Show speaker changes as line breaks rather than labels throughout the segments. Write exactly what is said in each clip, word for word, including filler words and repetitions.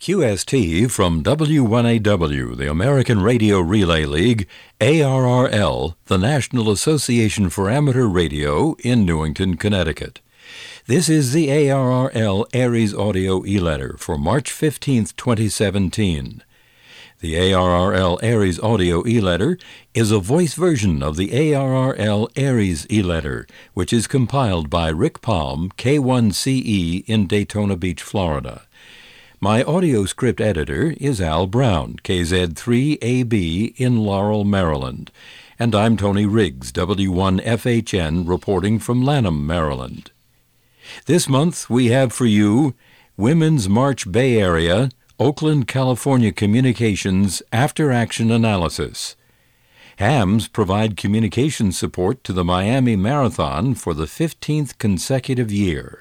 Q S T from W one A W, the American Radio Relay League, A R R L, the National Association for Amateur Radio in Newington, Connecticut. This is the A R R L Aries Audio E-Letter for March fifteenth, twenty seventeen. The A R R L Aries Audio E-Letter is a voice version of the A R R L Aries E-Letter, which is compiled by Rick Palm, K one C E in Daytona Beach, Florida. My audio script editor is Al Brown, K Z three A B in Laurel, Maryland. And I'm Tony Riggs, W one F H N, reporting from Lanham, Maryland. This month we have for you Women's March Bay Area, Oakland, California Communications After Action Analysis. HAMS provide communication support to the Miami Marathon for the fifteenth consecutive year.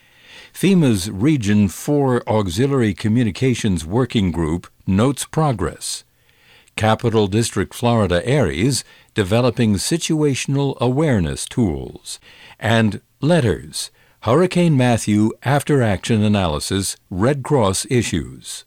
FEMA's Region four Auxiliary Communications Working Group notes progress. Capital District Florida Aries developing situational awareness tools. And Letters, Hurricane Matthew After Action Analysis, Red Cross issues.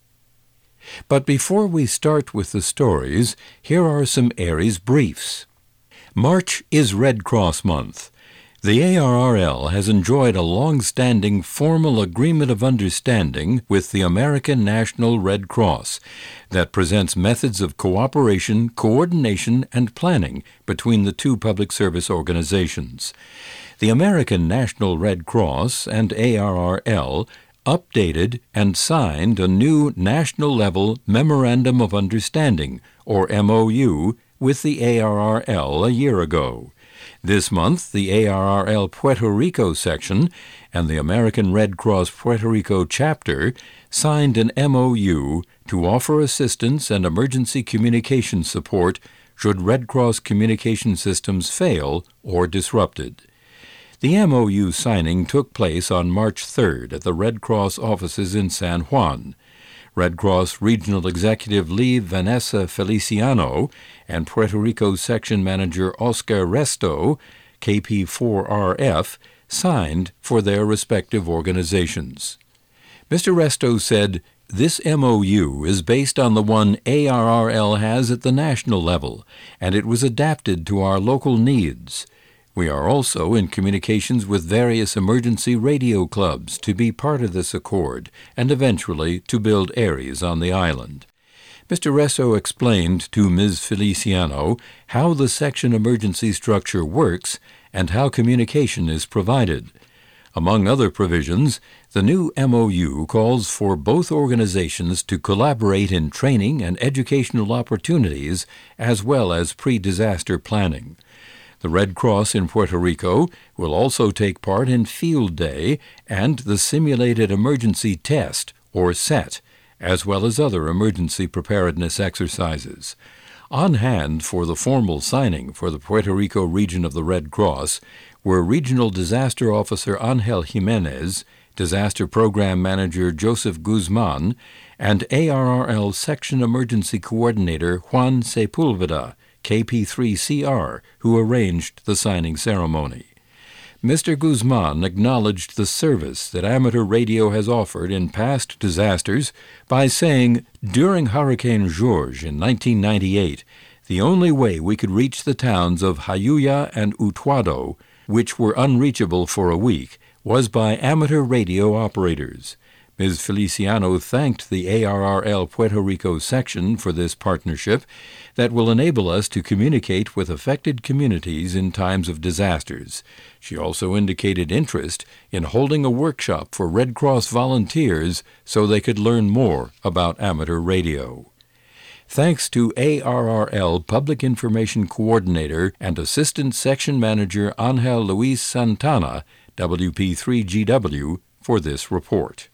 But before we start with the stories, here are some Aries briefs. March is Red Cross Month. The A R R L has enjoyed a long-standing formal agreement of understanding with the American National Red Cross that presents methods of cooperation, coordination, and planning between the two public service organizations. The American National Red Cross and A R R L updated and signed a new national-level Memorandum of Understanding, or M O U, with the A R R L a year ago. This month, the A R R L Puerto Rico section and the American Red Cross Puerto Rico chapter signed an M O U to offer assistance and emergency communication support should Red Cross communication systems fail or disrupted. The M O U signing took place on March third at the Red Cross offices in San Juan. Red Cross Regional Executive Lead Vanessa Feliciano and Puerto Rico Section Manager Oscar Resto, K P four R F, signed for their respective organizations. Mister Resto said, "This M O U is based on the one A R R L has at the national level, and it was adapted to our local needs. We are also in communications with various emergency radio clubs to be part of this accord and eventually to build Aries on the island." Mister Resso explained to Miz Feliciano how the section emergency structure works and how communication is provided. Among other provisions, the new M O U calls for both organizations to collaborate in training and educational opportunities as well as pre-disaster planning. The Red Cross in Puerto Rico will also take part in Field Day and the Simulated Emergency Test, or SET, as well as other emergency preparedness exercises. On hand for the formal signing for the Puerto Rico region of the Red Cross were Regional Disaster Officer Angel Jimenez, Disaster Program Manager Joseph Guzman, and A R R L Section Emergency Coordinator Juan Sepulveda, K P three C R, who arranged the signing ceremony. Mister Guzman acknowledged the service that amateur radio has offered in past disasters by saying, "During Hurricane George in nineteen ninety-eight, the only way we could reach the towns of Jayuya and Utuado, which were unreachable for a week, was by amateur radio operators." Miz Feliciano thanked the A R R L Puerto Rico section for this partnership that will enable us to communicate with affected communities in times of disasters. She also indicated interest in holding a workshop for Red Cross volunteers so they could learn more about amateur radio. Thanks to A R R L Public Information Coordinator and Assistant Section Manager Angel Luis Santana, W P three G W, for this report.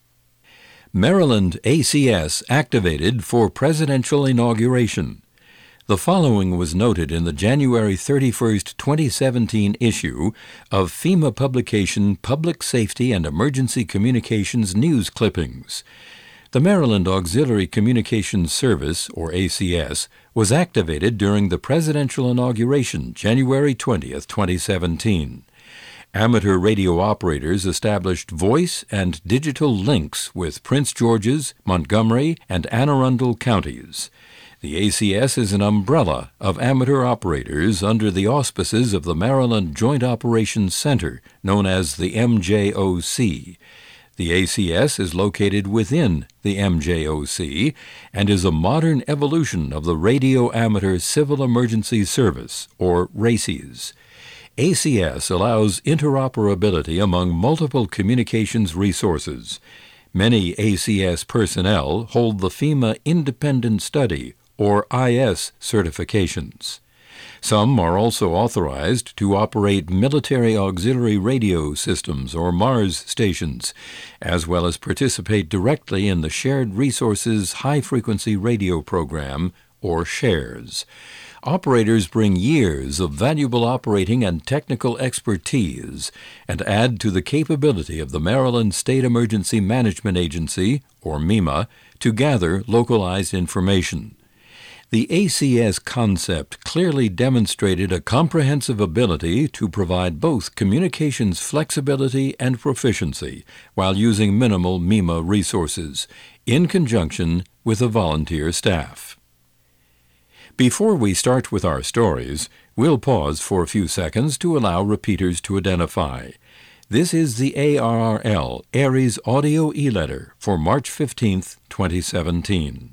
Maryland A C S activated for presidential inauguration. The following was noted in the January thirty-first, twenty seventeen issue of FEMA publication Public Safety and Emergency Communications News Clippings. The Maryland Auxiliary Communications Service, or A C S, was activated during the presidential inauguration, January twentieth, twenty seventeen. Amateur radio operators established voice and digital links with Prince George's, Montgomery, and Anne Arundel counties. The A C S is an umbrella of amateur operators under the auspices of the Maryland Joint Operations Center, known as the M J O C. The A C S is located within the M J O C and is a modern evolution of the Radio Amateur Civil Emergency Service, or RACES. A C S allows interoperability among multiple communications resources. Many A C S personnel hold the FEMA Independent Study, or I S, certifications. Some are also authorized to operate Military Auxiliary Radio Systems, or MARS stations, as well as participate directly in the Shared Resources High-Frequency Radio Program, or SHARES. Operators bring years of valuable operating and technical expertise and add to the capability of the Maryland State Emergency Management Agency, or MEMA, to gather localized information. The A C S concept clearly demonstrated a comprehensive ability to provide both communications flexibility and proficiency while using minimal MEMA resources, in conjunction with a volunteer staff. Before we start with our stories, we'll pause for a few seconds to allow repeaters to identify. This is the A R R L ARES Audio E-Letter for March fifteenth, twenty seventeen.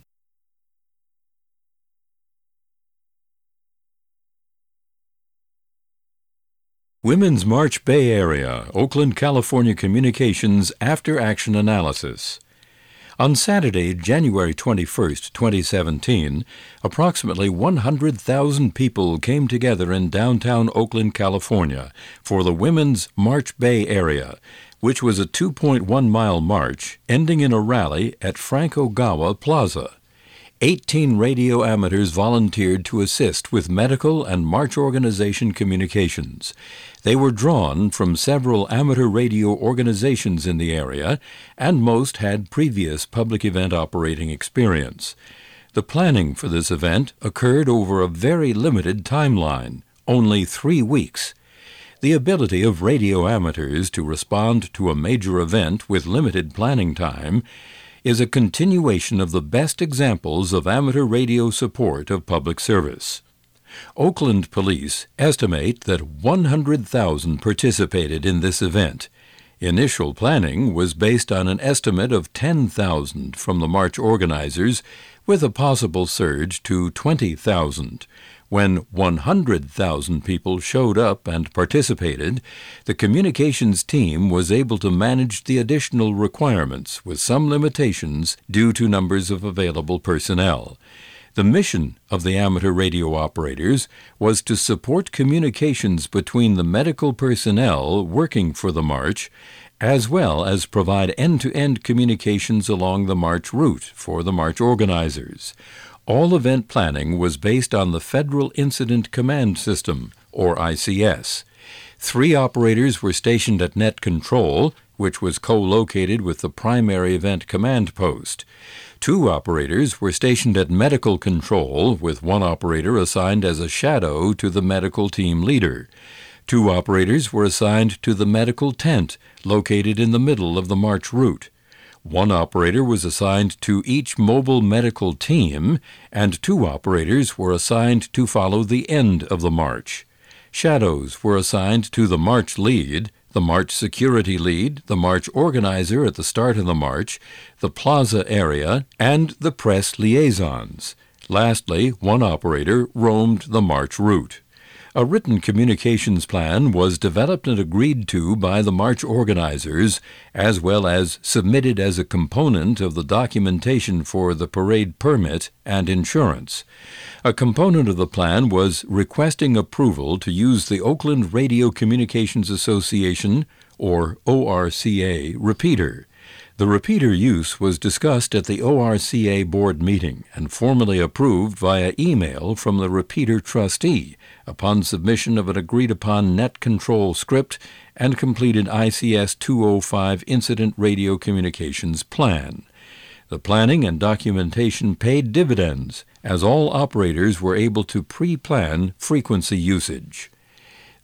Women's March Bay Area, Oakland, California Communications After Action Analysis. On Saturday, January twenty-first, twenty seventeen, approximately one hundred thousand people came together in downtown Oakland, California, for the Women's March Bay Area, which was a two point one mile march ending in a rally at Frank Ogawa Plaza. Eighteen radio amateurs volunteered to assist with medical and march organization communications. They were drawn from several amateur radio organizations in the area, and most had previous public event operating experience. The planning for this event occurred over a very limited timeline, only three weeks. The ability of radio amateurs to respond to a major event with limited planning time is a continuation of the best examples of amateur radio support of public service. Oakland police estimate that one hundred thousand participated in this event. Initial planning was based on an estimate of ten thousand from the march organizers, with a possible surge to twenty thousand. When one hundred thousand people showed up and participated, the communications team was able to manage the additional requirements with some limitations due to numbers of available personnel. The mission of the amateur radio operators was to support communications between the medical personnel working for the march, as well as provide end-to-end communications along the march route for the march organizers. All event planning was based on the Federal Incident Command System, or I C S. Three operators were stationed at Net Control, which was co-located with the primary event command post. Two operators were stationed at Medical Control, with one operator assigned as a shadow to the medical team leader. Two operators were assigned to the medical tent, located in the middle of the march route. One operator was assigned to each mobile medical team, and two operators were assigned to follow the end of the march. Shadows were assigned to the march lead, the march security lead, the march organizer at the start of the march, the plaza area, and the press liaisons. Lastly, one operator roamed the march route. A written communications plan was developed and agreed to by the march organizers, as well as submitted as a component of the documentation for the parade permit and insurance. A component of the plan was requesting approval to use the Oakland Radio Communications Association, or O R C A, repeater. The repeater use was discussed at the O R C A board meeting and formally approved via email from the repeater trustee upon submission of an agreed-upon net control script and completed I C S two oh five Incident Radio Communications Plan. The planning and documentation paid dividends, as all operators were able to pre-plan frequency usage.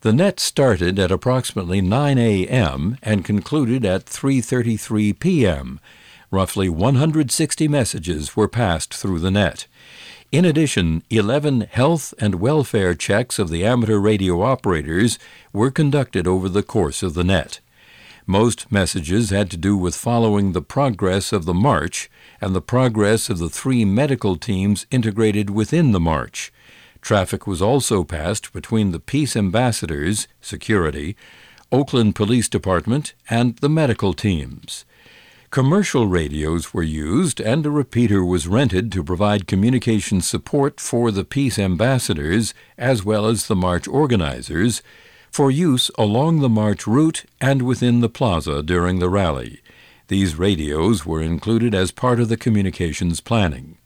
The net started at approximately nine a.m. and concluded at three thirty-three p.m. Roughly one hundred sixty messages were passed through the net. In addition, eleven health and welfare checks of the amateur radio operators were conducted over the course of the net. Most messages had to do with following the progress of the march and the progress of the three medical teams integrated within the march. Traffic was also passed between the peace ambassadors, security, Oakland Police Department, and the medical teams. Commercial radios were used, and a repeater was rented to provide communication support for the peace ambassadors as well as the march organizers for use along the march route and within the plaza during the rally. These radios were included as part of the communications planning.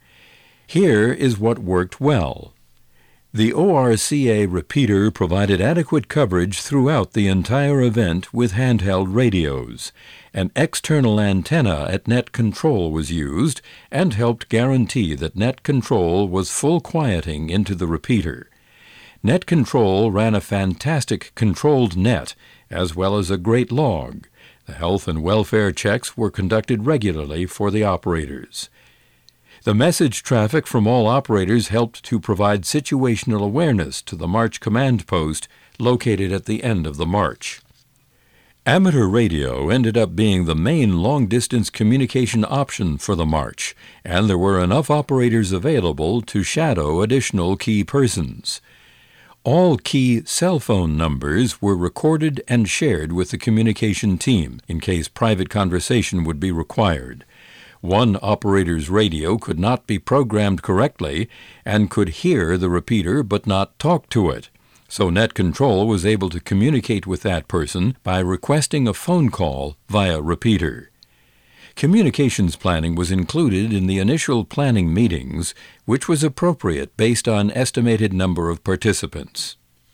Here is what worked well. The O R C A repeater provided adequate coverage throughout the entire event with handheld radios. An external antenna at net control was used and helped guarantee that net control was full quieting into the repeater. Net control ran a fantastic controlled net as well as a great log. The health and welfare checks were conducted regularly for the operators. The message traffic from all operators helped to provide situational awareness to the March Command Post located at the end of the march. Amateur radio ended up being the main long-distance communication option for the march, and there were enough operators available to shadow additional key persons. All key cell phone numbers were recorded and shared with the communication team in case private conversation would be required. One operator's radio could not be programmed correctly and could hear the repeater but not talk to it. So net control was able to communicate with that person by requesting a phone call via repeater. Communications planning was included in the initial planning meetings, which was appropriate based on estimated number of participants.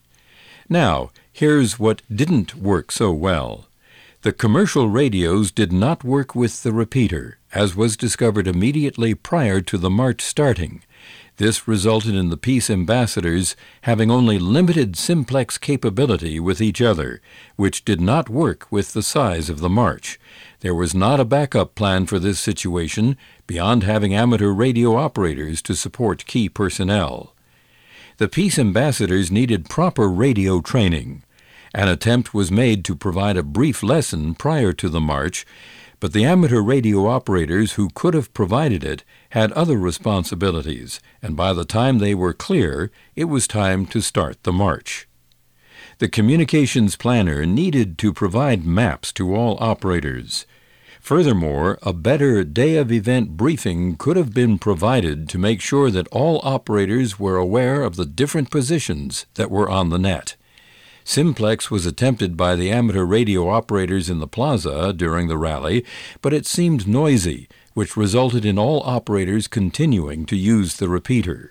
Now, here's what didn't work so well. The commercial radios did not work with the repeater, as was discovered immediately prior to the march starting. This resulted in the peace ambassadors having only limited simplex capability with each other, which did not work with the size of the march. There was not a backup plan for this situation beyond having amateur radio operators to support key personnel. The peace ambassadors needed proper radio training. An attempt was made to provide a brief lesson prior to the march, but the amateur radio operators who could have provided it had other responsibilities, and by the time they were clear, it was time to start the march. The communications planner needed to provide maps to all operators. Furthermore, a better day-of-event briefing could have been provided to make sure that all operators were aware of the different positions that were on the net. Simplex was attempted by the amateur radio operators in the plaza during the rally, but it seemed noisy, which resulted in all operators continuing to use the repeater.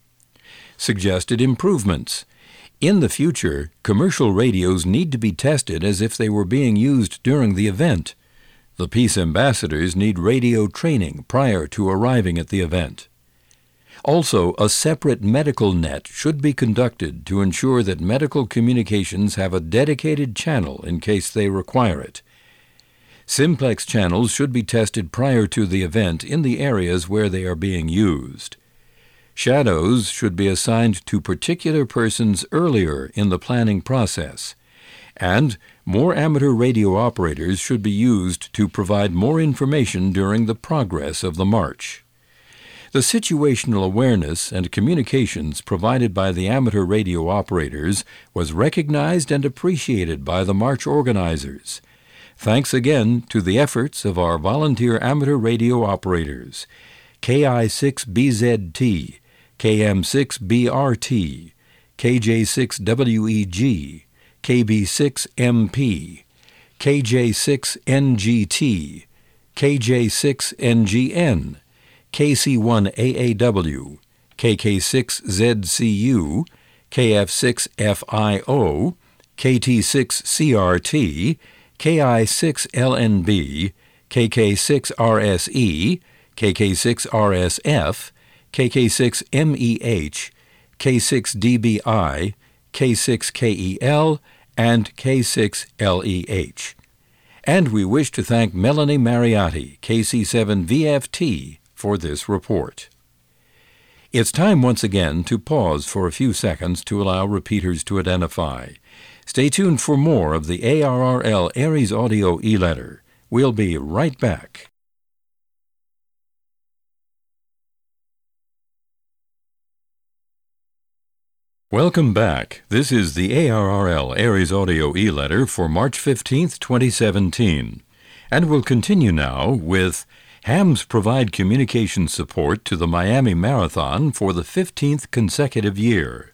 Suggested improvements. In the future, commercial radios need to be tested as if they were being used during the event. The peace ambassadors need radio training prior to arriving at the event. Also, a separate medical net should be conducted to ensure that medical communications have a dedicated channel in case they require it. Simplex channels should be tested prior to the event in the areas where they are being used. Shadows should be assigned to particular persons earlier in the planning process. And more amateur radio operators should be used to provide more information during the progress of the march. The situational awareness and communications provided by the amateur radio operators was recognized and appreciated by the march organizers. Thanks again to the efforts of our volunteer amateur radio operators, K I six B Z T, K M six B R T, K J six W E G, K B six M P, K J six N G T, K J six N G N, K C one A A W, K K six Z C U, K F six F I O, K T six C R T, K I six L N B, K K six R S E, K K six R S F, K K six M E H, K six D B I, K six K E L, and K six L E H. And we wish to thank Melanie Mariotti, K C seven V F T, for this report. It's time once again to pause for a few seconds to allow repeaters to identify. Stay tuned for more of the A R R L Aries Audio e-letter. We'll be right back. Welcome back. This is the A R R L Aries Audio e-letter for March fifteenth, twenty seventeen. And we'll continue now with Hams provide communication support to the Miami Marathon for the fifteenth consecutive year.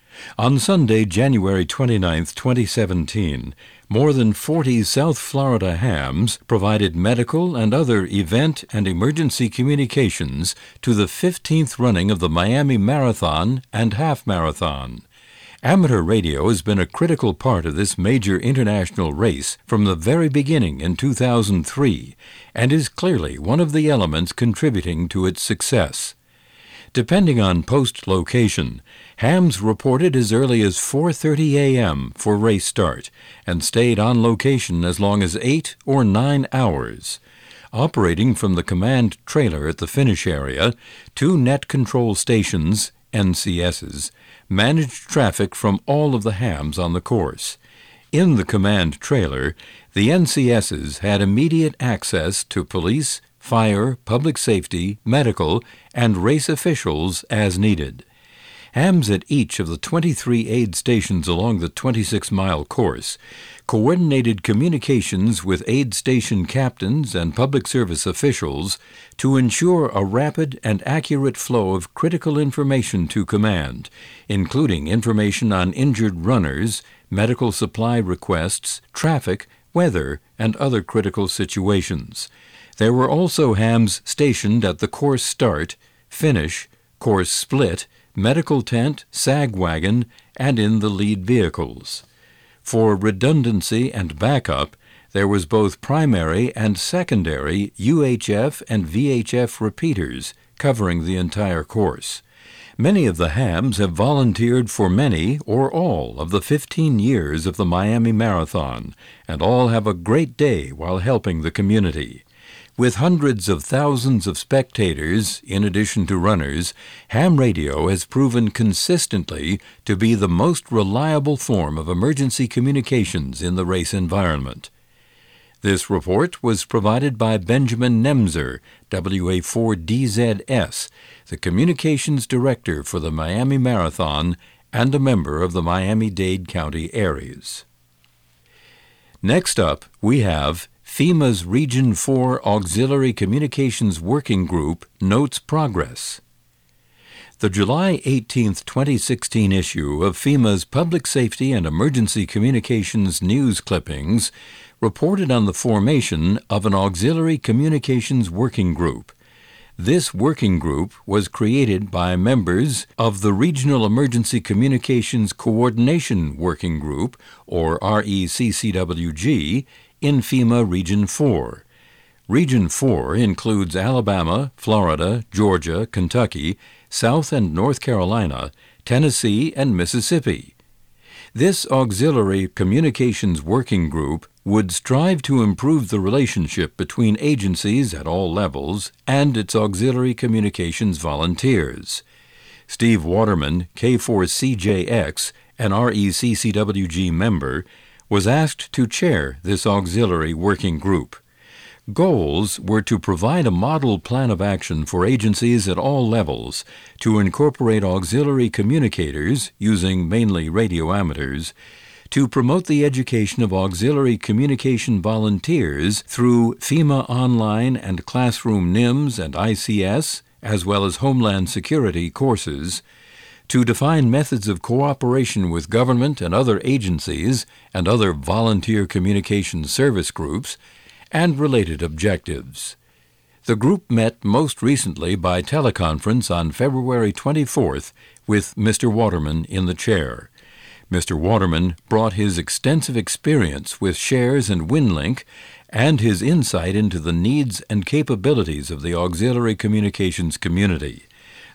On Sunday, January twenty-ninth, twenty seventeen, more than forty South Florida hams provided medical and other event and emergency communications to the fifteenth running of the Miami Marathon and Half Marathon. Amateur radio has been a critical part of this major international race from the very beginning in two thousand three and is clearly one of the elements contributing to its success. Depending on post location, hams reported as early as four thirty a.m. for race start and stayed on location as long as eight or nine hours. Operating from the command trailer at the finish area, two net control stations, N C S's, managed traffic from all of the hams on the course. In the command trailer, the N C S's had immediate access to police, fire, public safety, medical, and race officials as needed. Hams at each of the twenty-three aid stations along the twenty-six mile course coordinated communications with aid station captains and public service officials to ensure a rapid and accurate flow of critical information to command, including information on injured runners, medical supply requests, traffic, weather, and other critical situations. There were also hams stationed at the course start, finish, course split, medical tent, sag wagon, and in the lead vehicles. For redundancy and backup, there was both primary and secondary U H F and V H F repeaters covering the entire course. Many of the hams have volunteered for many or all of the fifteen years of the Miami Marathon, and all have a great day while helping the community. With hundreds of thousands of spectators, in addition to runners, ham radio has proven consistently to be the most reliable form of emergency communications in the race environment. This report was provided by Benjamin Nemzer, W A four D Z S, the Communications Director for the Miami Marathon and a member of the Miami-Dade County Aries. Next up, we have FEMA's Region four Auxiliary Communications Working Group notes progress. The July eighteenth, twenty sixteen issue of FEMA's Public Safety and Emergency Communications News Clippings reported on the formation of an Auxiliary Communications Working Group. This working group was created by members of the Regional Emergency Communications Coordination Working Group, or R E C C W G, in FEMA Region four. Region four includes Alabama, Florida, Georgia, Kentucky, South and North Carolina, Tennessee, and Mississippi. This Auxiliary Communications Working Group would strive to improve the relationship between agencies at all levels and its auxiliary communications volunteers. Steve Waterman, K four C J X, an R E C C W G member, was asked to chair this auxiliary working group. Goals were to provide a model plan of action for agencies at all levels to incorporate auxiliary communicators, using mainly radio amateurs, to promote the education of auxiliary communication volunteers through FEMA Online and Classroom N I M S and I C S, as well as Homeland Security courses, to define methods of cooperation with government and other agencies and other volunteer communication service groups, and related objectives. The group met most recently by teleconference on February twenty-fourth with Mister Waterman in the chair. Mister Waterman brought his extensive experience with Shares and WinLink and his insight into the needs and capabilities of the auxiliary communications community.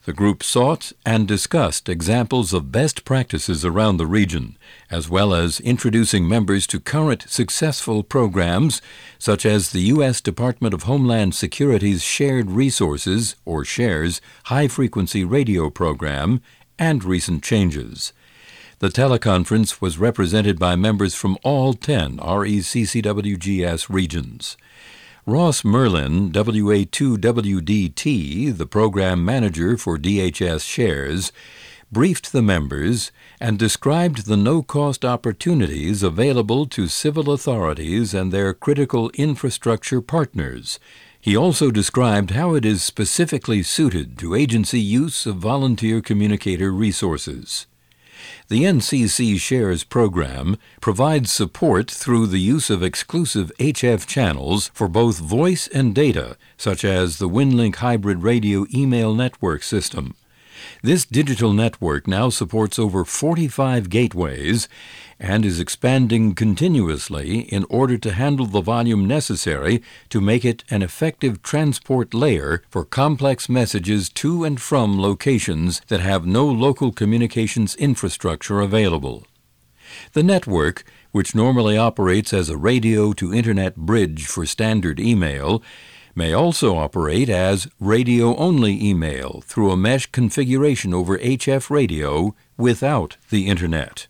The group sought and discussed examples of best practices around the region, as well as introducing members to current successful programs such as the U S Department of Homeland Security's Shared Resources, or SHARES, high-frequency radio program, and recent changes. The teleconference was represented by members from all ten R E C C W G S regions. Ross Merlin, W A two W D T, the program manager for D H S Shares, briefed the members and described the no-cost opportunities available to civil authorities and their critical infrastructure partners. He also described how it is specifically suited to agency use of volunteer communicator resources. The N C C Shares program provides support through the use of exclusive H F channels for both voice and data, such as the WinLink Hybrid Radio Email Network System. This digital network now supports over forty-five gateways and is expanding continuously in order to handle the volume necessary to make it an effective transport layer for complex messages to and from locations that have no local communications infrastructure available. The network, which normally operates as a radio-to-internet bridge for standard email, may also operate as radio-only email through a mesh configuration over H F radio without the Internet.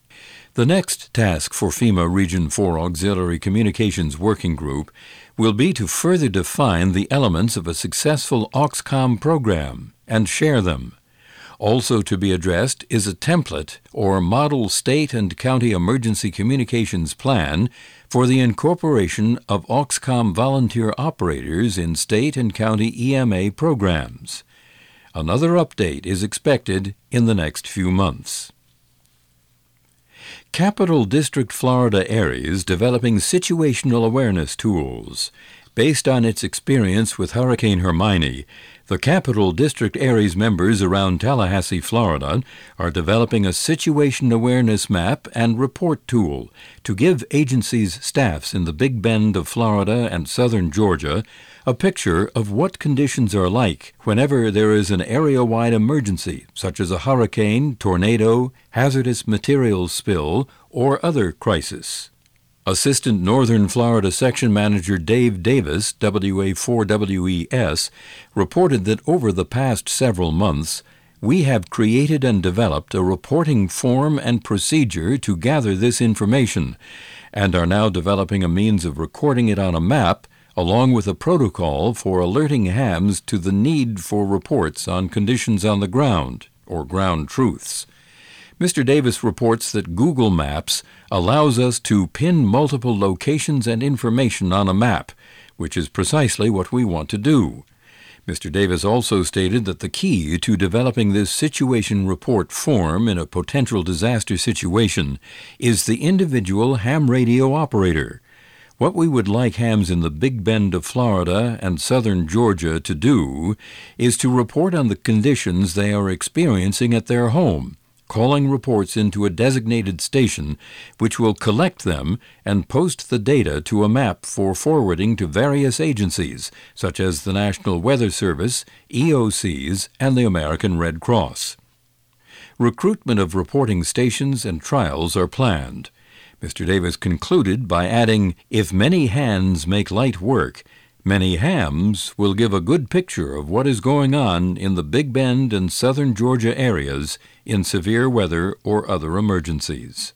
The next task for FEMA Region four Auxiliary Communications Working Group will be to further define the elements of a successful Auxcom program and share them. Also to be addressed is a template or model state and county emergency communications plan for the incorporation of Auxcom volunteer operators in state and county E M A programs. Another update is expected in the next few months. Capital District Florida Aries developing situational awareness tools. Based on its experience with Hurricane Hermione, the Capital District Aries members around Tallahassee, Florida, are developing a situation awareness map and report tool to give agencies' staffs in the Big Bend of Florida and southern Georgia a picture of what conditions are like whenever there is an area-wide emergency, such as a hurricane, tornado, hazardous materials spill, or other crisis. Assistant Northern Florida Section Manager Dave Davis, W A four W E S, reported that over the past several months, we have created and developed a reporting form and procedure to gather this information, and are now developing a means of recording it on a map, along with a protocol for alerting hams to the need for reports on conditions on the ground, or ground truths. Mister Davis reports that Google Maps allows us to pin multiple locations and information on a map, which is precisely what we want to do. Mister Davis also stated that the key to developing this situation report form in a potential disaster situation is the individual ham radio operator. What we would like hams in the Big Bend of Florida and southern Georgia to do is to report on the conditions they are experiencing at their home, calling reports into a designated station which will collect them and post the data to a map for forwarding to various agencies such as the National Weather Service, E O Cs, and the American Red Cross. Recruitment of reporting stations and trials are planned. Mister Davis concluded by adding, "If many hands make light work, many hams will give a good picture of what is going on in the Big Bend and southern Georgia areas in severe weather or other emergencies."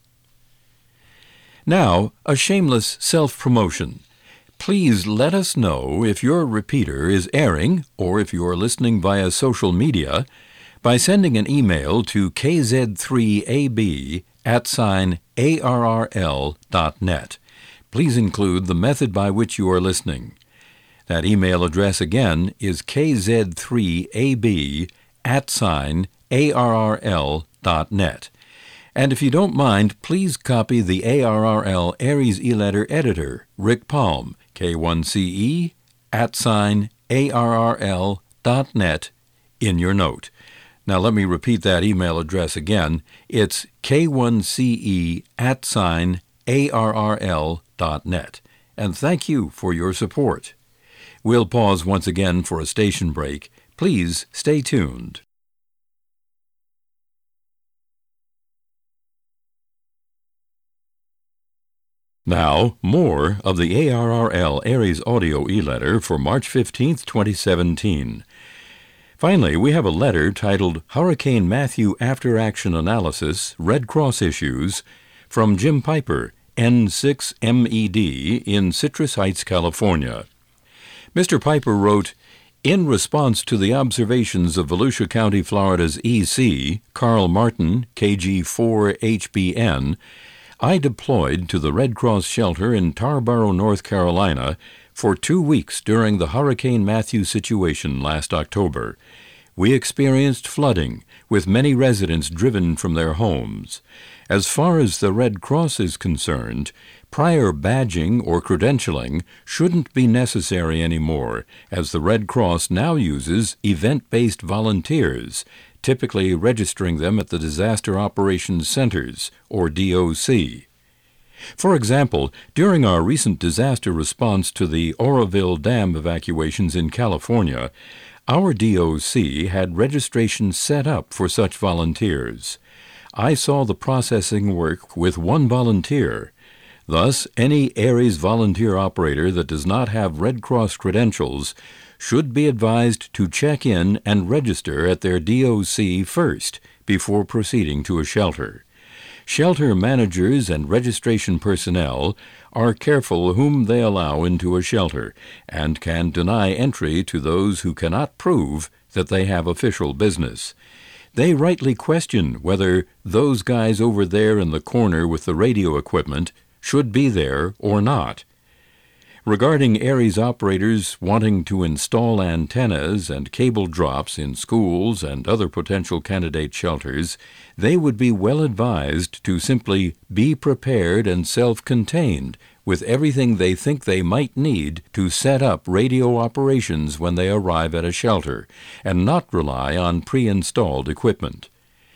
Now, a shameless self-promotion. Please let us know if your repeater is airing or if you are listening via social media by sending an email to k z three a b at sign A R R L dot net. Please include the method by which you are listening. That email address again is k z three a b at sign A R R L dot net. And if you don't mind, please copy the A R R L Aries e-letter editor, Rick Palm, K one C E at sign A R R L dot net, in your note. Now let me repeat that email address again. It's K one C E at sign A R R L dot net. And thank you for your support. We'll pause once again for a station break. Please stay tuned. Now, more of the A R R L Aries Audio e-letter for March fifteenth, twenty seventeen. Finally, we have a letter titled Hurricane Matthew After Action Analysis, Red Cross Issues, from Jim Piper, N six M E D, in Citrus Heights, California. Mister Piper wrote, "In response to the observations of Volusia County, Florida's E C, Carl Martin, K G four H B N, I deployed to the Red Cross shelter in Tarboro, North Carolina, for two weeks during the Hurricane Matthew situation last October. We experienced flooding, with many residents driven from their homes. As far as the Red Cross is concerned, prior badging or credentialing shouldn't be necessary anymore, as the Red Cross now uses event-based volunteers, typically registering them at the Disaster Operations Centers, or D O C. For example, during our recent disaster response to the Oroville Dam evacuations in California, our D O C had registration set up for such volunteers. I saw the processing work with one volunteer. Thus, any Aries volunteer operator that does not have Red Cross credentials should be advised to check in and register at their D O C first before proceeding to a shelter. Shelter managers and registration personnel are careful whom they allow into a shelter and can deny entry to those who cannot prove that they have official business. They rightly question whether those guys over there in the corner with the radio equipment should be there or not. Regarding Aries operators wanting to install antennas and cable drops in schools and other potential candidate shelters, they would be well advised to simply be prepared and self-contained with everything they think they might need to set up radio operations when they arrive at a shelter, and not rely on pre-installed equipment.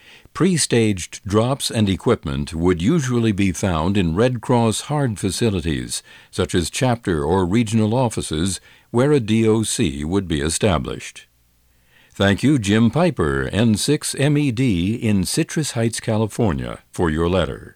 Pre-staged drops and equipment would usually be found in Red Cross hard facilities, such as chapter or regional offices, where a D O C would be established. Thank you, Jim Piper, N six M E D, in Citrus Heights, California, for your letter.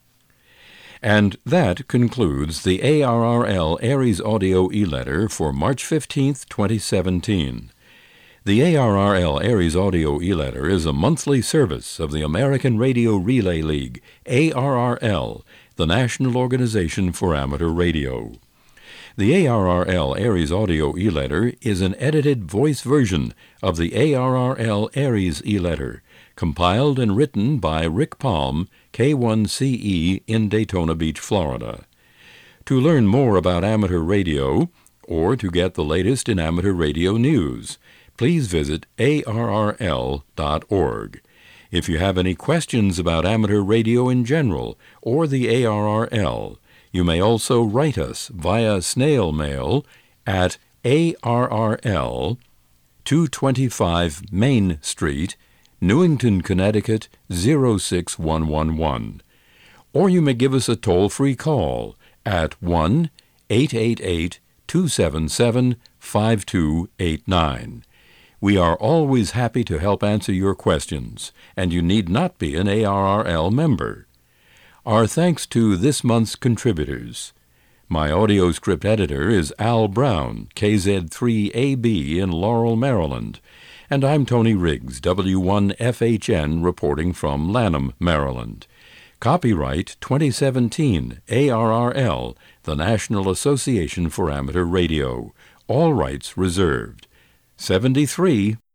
And that concludes the A R R L Aries Audio e-letter for March fifteenth, twenty seventeen. The A R R L Aries Audio e-letter is a monthly service of the American Radio Relay League, A R R L, the National Organization for Amateur Radio. The A R R L Aries Audio e-letter is an edited voice version of the A R R L Aries e-letter, compiled and written by Rick Palm, K one C E in Daytona Beach, Florida. To learn more about amateur radio, or to get the latest in amateur radio news, please visit A R R L dot org. If you have any questions about amateur radio in general or the A R R L, you may also write us via snail mail at A R R L, two twenty-five Main Street, Newington, Connecticut, zero six one one one. Or you may give us a toll-free call at one eight eight eight, two seven seven, five two eight nine. We are always happy to help answer your questions, and you need not be an A R R L member. Our thanks to this month's contributors. My audio script editor is Al Brown, K Z three A B in Laurel, Maryland, and I'm Tony Riggs, W one F H N, reporting from Lanham, Maryland. Copyright twenty seventeen, A R R L, the National Association for Amateur Radio. All rights reserved. seventy-three